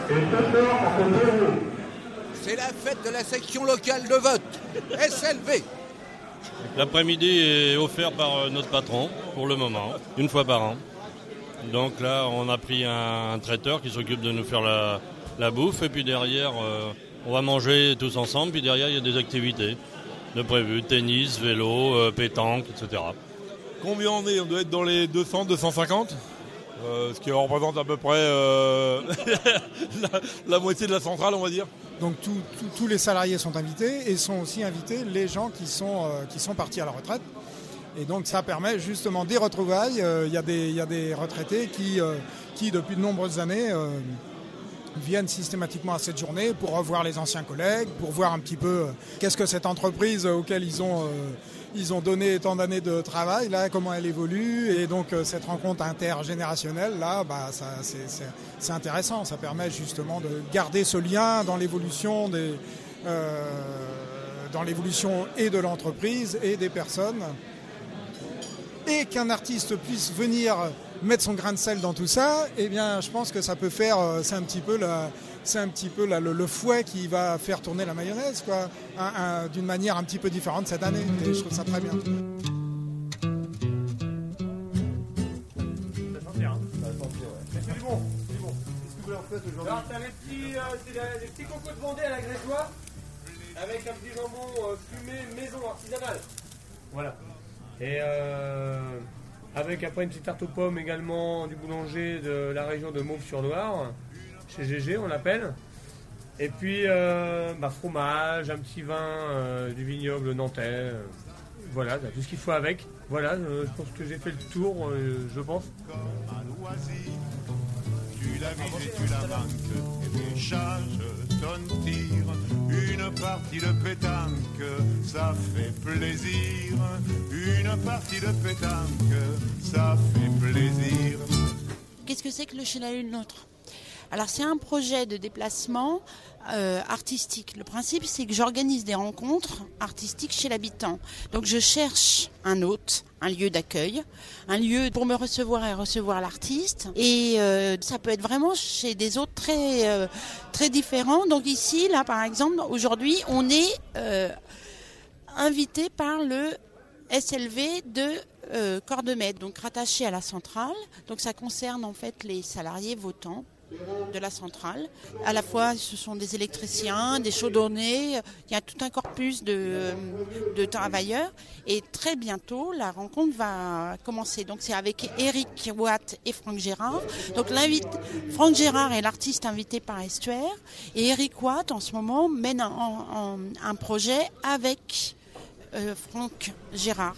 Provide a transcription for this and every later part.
C'est la fête de la section locale de vote, SLV. L'après-midi est offert par notre patron, pour le moment, une fois par an. Donc là, on a pris un traiteur qui s'occupe de nous faire la bouffe. Et puis derrière, on va manger tous ensemble. Puis derrière, il y a des activités de prévues. Tennis, vélo, pétanque, etc. Combien on est ? On doit être dans les 200, 250 ce qui représente à peu près la moitié de la centrale, on va dire. Donc tous les salariés sont invités et sont aussi invités les gens qui sont partis à la retraite. Et donc ça permet justement des retrouvailles. Il y a des retraités qui depuis de nombreuses années viennent systématiquement à cette journée pour revoir les anciens collègues, pour voir un petit peu qu'est-ce que cette entreprise auquel ils ont donné tant d'années de travail, là, comment elle évolue. Et donc cette rencontre intergénérationnelle, là, c'est intéressant. Ça permet justement de garder ce lien dans l'évolution et de l'entreprise et des personnes. Et qu'un artiste puisse venir mettre son grain de sel dans tout ça, eh bien, je pense que ça peut faire, c'est un petit peu le fouet qui va faire tourner la mayonnaise, quoi, d'une manière un petit peu différente cette année. Et je trouve ça très bien. C'est du bon. Qu'est-ce que vous en faites aujourd'hui ? Alors, t'as des petits cocos de Vendée à la grésoire, avec un petit jambon fumé maison artisanale. Voilà. Et avec après une petite tarte aux pommes également du boulanger de la région de Mauves-sur-Loire, chez GG on l'appelle. Et puis fromage, un petit vin du vignoble nantais. Voilà, tout ce qu'il faut avec. Voilà, je pense que j'ai fait le tour, je pense. Tu la vises et tu la manques, et décharge ton tir. Une partie de pétanque, ça fait plaisir. Une partie de pétanque, ça fait plaisir. Qu'est-ce que c'est que le Chez la Lune Nôtre ? Alors c'est un projet de déplacement artistique. Le principe, c'est que j'organise des rencontres artistiques chez l'habitant. Donc je cherche un hôte, un lieu d'accueil, un lieu pour me recevoir et recevoir l'artiste. Et ça peut être vraiment chez des hôtes très, très différents. Donc ici, là par exemple, aujourd'hui, on est invité par le SLV de Cordemais, donc rattaché à la centrale. Donc ça concerne en fait les salariés votants de la centrale. À la fois, ce sont des électriciens, des chaudronniers, il y a tout un corpus de travailleurs. Et très bientôt, la rencontre va commencer. Donc c'est avec Eric Watt et Franck Gérard. Donc Franck Gérard est l'artiste invité par Estuaire. Et Eric Watt, en ce moment, mène un projet avec Franck Gérard.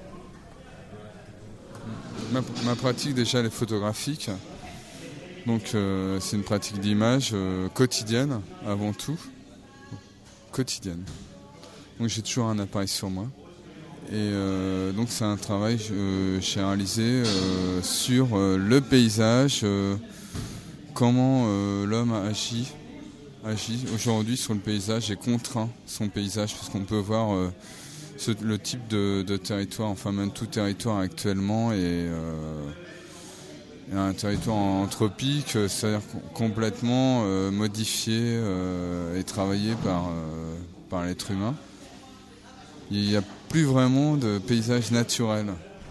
Ma pratique déjà, elle est photographique. Donc c'est une pratique d'image quotidienne avant tout. Quotidienne. Donc j'ai toujours un appareil sur moi. Et donc c'est un travail que j'ai réalisé sur le paysage, comment l'homme agit aujourd'hui sur le paysage et contraint son paysage, parce qu'on peut voir le type de territoire, enfin même tout territoire actuellement est un territoire anthropique, c'est-à-dire complètement modifié et travaillé par l'être humain. Il n'y a plus vraiment de paysage naturel.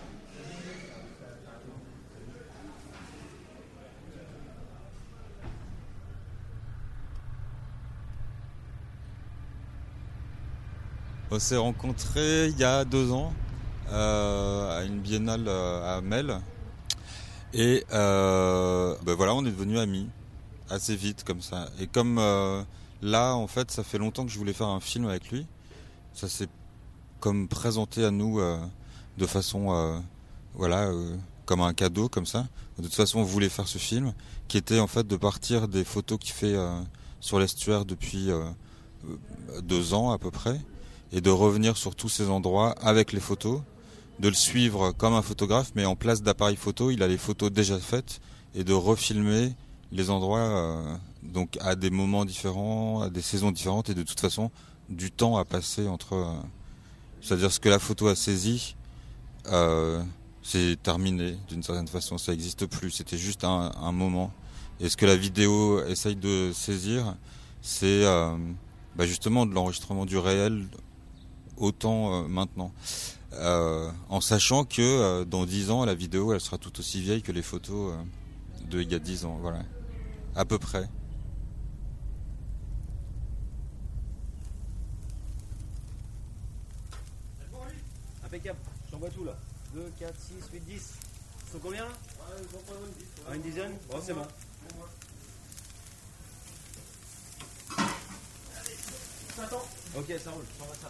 On s'est rencontrés il y a 2 ans à une biennale à Mel. Et voilà, on est devenus amis assez vite comme ça. Et comme là, en fait, ça fait longtemps que je voulais faire un film avec lui. Ça s'est comme présenté à nous de façon, comme un cadeau, comme ça. De toute façon, on voulait faire ce film, qui était en fait de partir des photos qu'il fait sur l'estuaire depuis 2 ans à peu près, et de revenir sur tous ces endroits avec les photos, de le suivre comme un photographe, mais en place d'appareil photo, il a les photos déjà faites, et de refilmer les endroits donc à des moments différents, à des saisons différentes, et de toute façon, du temps à passer entre... c'est-à-dire ce que la photo a saisi, c'est terminé d'une certaine façon, ça n'existe plus, c'était juste un moment. Et ce que la vidéo essaye de saisir, c'est justement de l'enregistrement du réel autant maintenant. En sachant que dans 10 ans, la vidéo elle sera tout aussi vieille que les photos d'il y a 10 ans, voilà, à peu près. Impeccable, j'envoie tout là. 2, 4, 6, 8, 10. Ils sont combien là? Une dizaine. Bon, c'est bon. Ok, ça roule, j'envoie ça.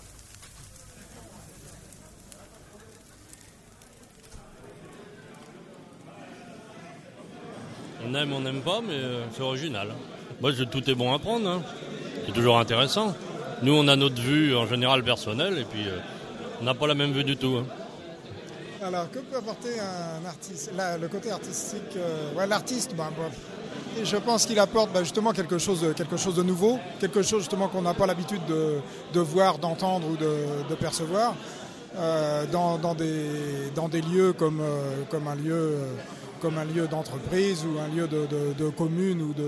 On aime, on n'aime pas, mais c'est original. Moi, tout est bon à prendre. Hein. C'est toujours intéressant. Nous, on a notre vue en général personnelle, et puis on n'a pas la même vue du tout. Hein. Alors, que peut apporter un artiste? Là, le côté artistique, l'artiste, et je pense qu'il apporte justement quelque chose de nouveau, quelque chose justement qu'on n'a pas l'habitude de voir, d'entendre ou de percevoir dans des lieux comme un lieu d'entreprise ou un lieu de commune ou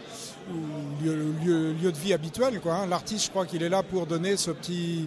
lieu de vie habituel, quoi. L'artiste, je crois qu'il est là pour donner ce petit...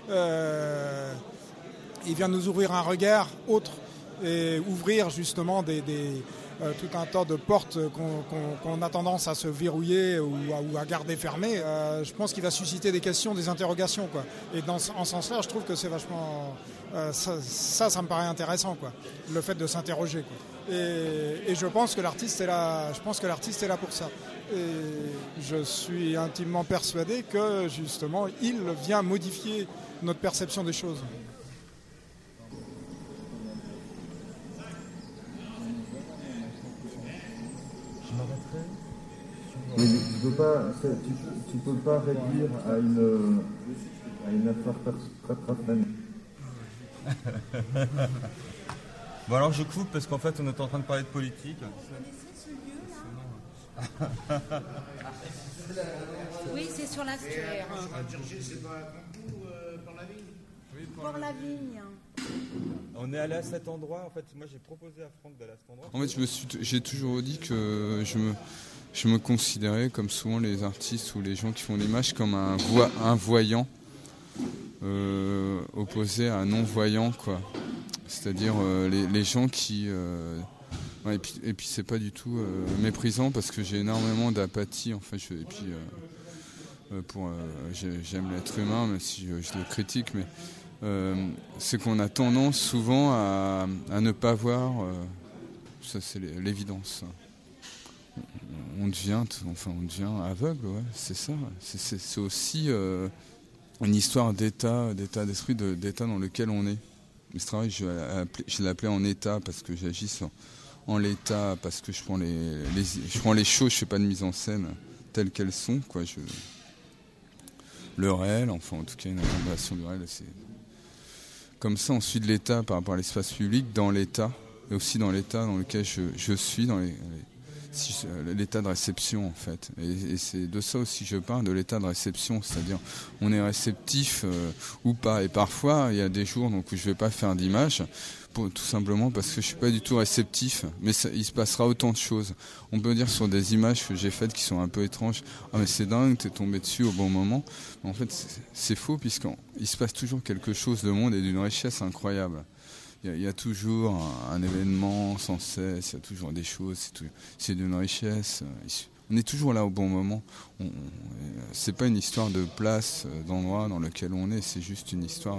il vient nous ouvrir un regard autre et ouvrir justement tout un tas de portes qu'on a tendance à se verrouiller ou à garder fermées. Je pense qu'il va susciter des questions, des interrogations, quoi. Et en ce sens-là, je trouve que c'est vachement... ça me paraît intéressant, quoi. Le fait de s'interroger, quoi. Et je pense que l'artiste est là. Je pense que l'artiste est là pour ça. Et je suis intimement persuadé que justement, il vient modifier notre perception des choses. Mais tu peux pas réduire à une affaire personnelle. Bon alors je coupe parce qu'en fait on est en train de parler de politique. Oui, c'est sur la sphère. Pour la vigne. On est allé à cet endroit, en fait, moi j'ai proposé à Franck d'aller à cet endroit. En fait, j'ai toujours dit que je me considérais, comme souvent les artistes ou les gens qui font l'image, comme un voyant opposé à un non-voyant, quoi. C'est-à-dire les gens qui... et puis c'est pas du tout méprisant parce que j'ai énormément d'apathie, en fait. J'aime l'être humain, même si je le critique, mais... c'est qu'on a tendance souvent à ne pas voir, ça c'est l'évidence. On devient aveugle, ouais, c'est ça. C'est aussi une histoire d'état d'esprit, d'état dans lequel on est. Mais ce travail, je l'ai appelé en état parce que j'agis en l'état, parce que je prends les choses, je fais pas de mise en scène telles qu'elles sont, quoi. Le réel, enfin en tout cas une élaboration du réel, c'est... Comme ça, on suit de l'état par rapport à l'espace public, dans l'état, et aussi dans l'état dans lequel je suis, dans l'état de réception, en fait. Et c'est de ça aussi que je parle, de l'état de réception, c'est-à-dire on est réceptif ou pas. Et parfois, il y a des jours donc, où je ne vais pas faire d'image, tout simplement parce que je ne suis pas du tout réceptif, mais il se passera autant de choses. On peut dire sur des images que j'ai faites qui sont un peu étranges, « Ah mais c'est dingue, t'es tombé dessus au bon moment ». En fait, c'est faux puisqu'il se passe toujours quelque chose de monde et d'une richesse incroyable. Il y a toujours un événement sans cesse, il y a toujours des choses, c'est d'une richesse. On est toujours là au bon moment. C'est pas une histoire de place, d'endroit dans lequel on est, c'est juste une histoire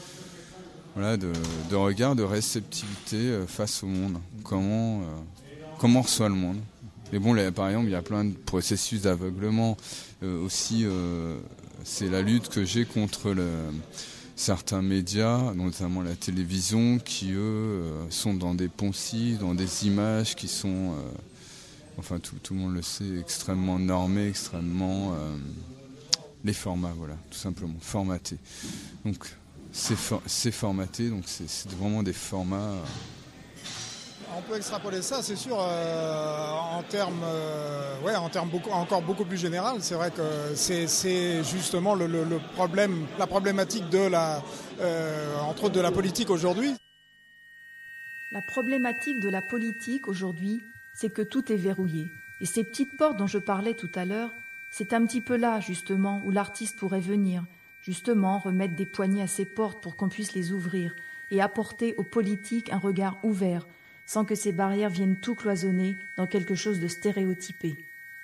de regard, de réceptivité face au monde. Comment on reçoit le monde. Mais bon, par exemple, il y a plein de processus d'aveuglement. Aussi, c'est la lutte que j'ai contre certains médias, notamment la télévision, qui, eux, sont dans des poncifs, dans des images qui sont, tout le monde le sait, extrêmement normées, extrêmement... les formats, voilà, tout simplement, formatés. Donc, c'est formaté, donc c'est vraiment des formats... On peut extrapoler ça, c'est sûr, en termes encore beaucoup plus général. C'est vrai que c'est justement le problème, la problématique entre autres de la politique aujourd'hui. La problématique de la politique aujourd'hui, c'est que tout est verrouillé. Et ces petites portes dont je parlais tout à l'heure, c'est un petit peu là, justement, où l'artiste pourrait venir, justement, remettre des poignées à ces portes pour qu'on puisse les ouvrir et apporter aux politiques un regard ouvert, sans que ces barrières viennent tout cloisonner dans quelque chose de stéréotypé.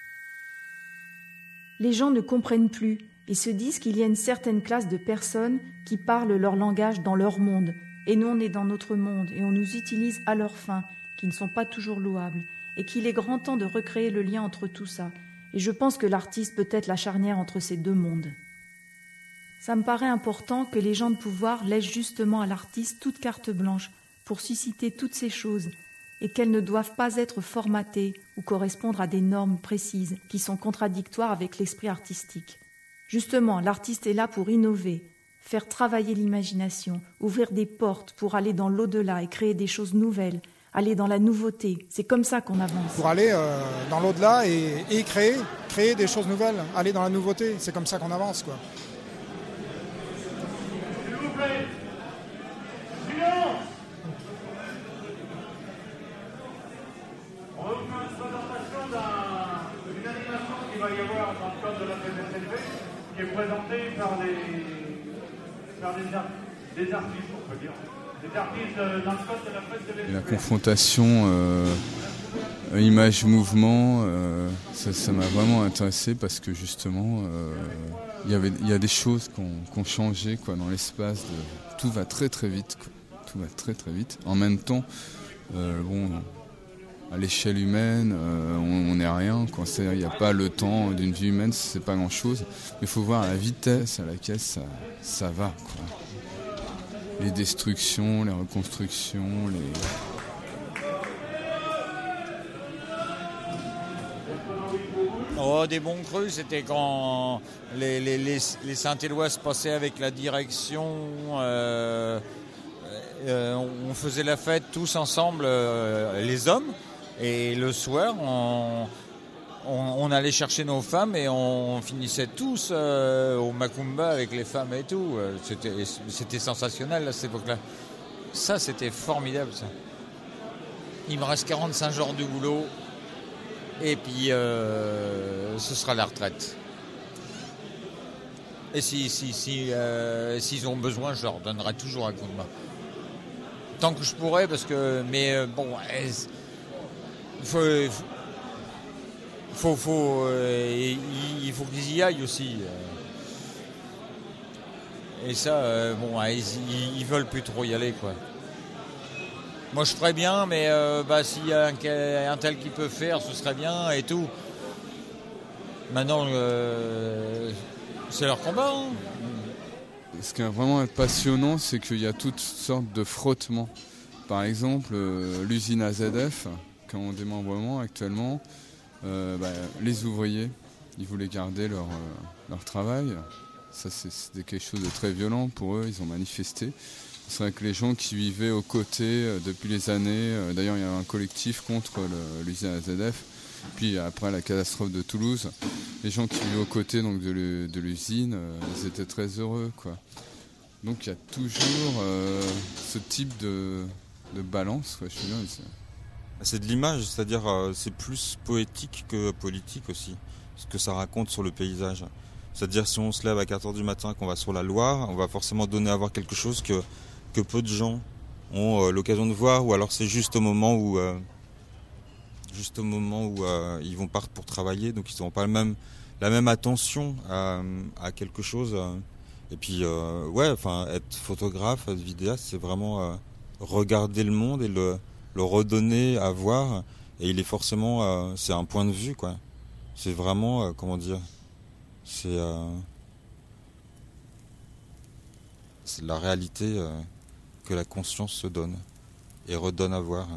Les gens ne comprennent plus et se disent qu'il y a une certaine classe de personnes qui parlent leur langage dans leur monde, et nous on est dans notre monde et on nous utilise à leurs fins, qui ne sont pas toujours louables, et qu'il est grand temps de recréer le lien entre tout ça. Et je pense que l'artiste peut être la charnière entre ces deux mondes. Ça me paraît important que les gens de pouvoir laissent justement à l'artiste toute carte blanche pour susciter toutes ces choses, et qu'elles ne doivent pas être formatées ou correspondre à des normes précises qui sont contradictoires avec l'esprit artistique. Justement, l'artiste est là pour innover, faire travailler l'imagination, ouvrir des portes pour aller dans l'au-delà et créer des choses nouvelles, aller dans la nouveauté. C'est comme ça qu'on avance. Pour aller dans l'au-delà et créer des choses nouvelles, aller dans la nouveauté, c'est comme ça qu'on avance, quoi. S'il vous plaît, silence. On va vous faire une présentation d'une animation qu'il va y avoir dans le cadre de la FSLV, qui est présentée par des artistes, on peut dire. Des artistes dans le cadre de la FSLV. La confrontation image-mouvement, ça m'a vraiment intéressé parce que justement, il y a des choses qui ont changé quoi, dans l'espace. Tout va très très vite. Quoi. Tout va très très vite. En même temps, à l'échelle humaine, on n'est rien. Il n'y a pas le temps d'une vie humaine, c'est pas grand-chose. Mais il faut voir la vitesse à laquelle ça va. Quoi. Les destructions, les reconstructions, Oh, des bons crus, c'était quand les Saint-Éloi se passaient avec la direction. On faisait la fête tous ensemble, les hommes. Et le soir, on allait chercher nos femmes et on finissait tous au Macumba avec les femmes et tout. C'était sensationnel à cette époque-là. Ça, c'était formidable, ça. Il me reste 45 jours de boulot. Et puis, ce sera la retraite. Et s'ils ont besoin, je leur donnerai toujours un coup de main. Tant que je pourrai, parce que... Mais bon, il faut qu'ils y aillent aussi. Et ça, ils veulent plus trop y aller, quoi. Moi, je ferais bien, mais s'il y a un tel qui peut faire, ce serait bien et tout. Maintenant, c'est leur combat. Hein. Ce qui est vraiment passionnant, c'est qu'il y a toutes sortes de frottements. Par exemple, l'usine AZF, qui est en démembrement actuellement, les ouvriers, ils voulaient garder leur travail. Ça, c'était quelque chose de très violent pour eux, ils ont manifesté. C'est vrai que les gens qui vivaient aux côtés depuis les années, d'ailleurs il y a un collectif contre l'usine AZF, puis après la catastrophe de Toulouse, les gens qui vivaient aux côtés donc, de l'usine, ils étaient très heureux, quoi. Donc il y a toujours ce type de balance, quoi, je suis bien ici. C'est de l'image, c'est-à-dire c'est plus poétique que politique aussi, ce que ça raconte sur le paysage. C'est-à-dire si on se lève à 4h du matin, qu'on va sur la Loire, on va forcément donner à voir quelque chose que peu de gens ont l'occasion de voir, ou alors c'est juste au moment où ils vont partir pour travailler, donc ils n'ont pas la même attention à quelque chose. Et puis être photographe, être vidéaste, c'est vraiment regarder le monde et le redonner à voir, et il est forcément c'est un point de vue, quoi. C'est vraiment c'est la réalité que la conscience se donne et redonne à voir.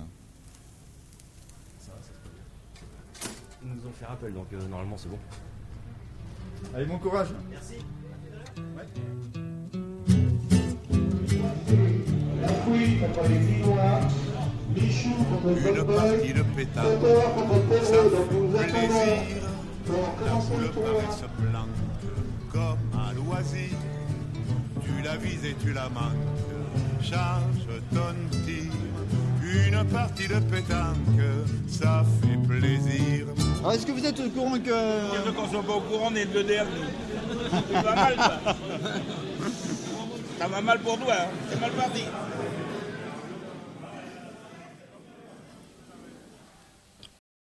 Ils nous ont fait rappel, donc normalement c'est bon. Allez, bon courage. Merci. Une partie de pétard, ça fait plaisir. La foule paraît se planque comme un loisir. Tu la vises et tu la manques, charge ton tir. Une partie de pétanque, ça fait plaisir. Alors, est-ce que vous êtes au courant que... Ceux qu'on soit pas au courant, on est le DRD. Ça va mal, ça. Ça va mal pour toi, hein. C'est mal parti.